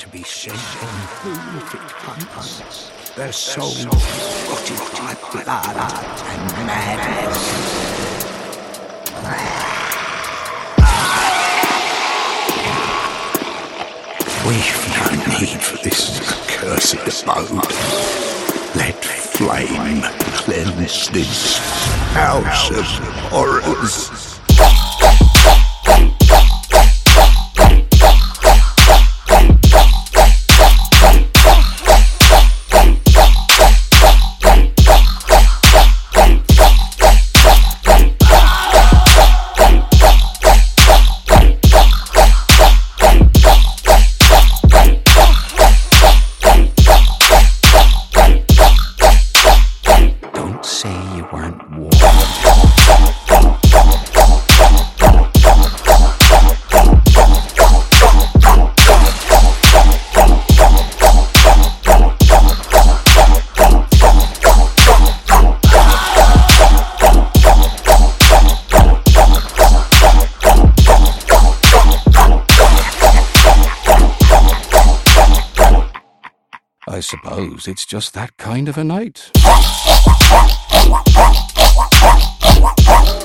to be sent on horrific hunts, their souls rotted by blood and madness. We've no need for this accursed abode. Let flame cleanse this house of horrors. Say you weren't warned. I suppose it's just that kind of a night.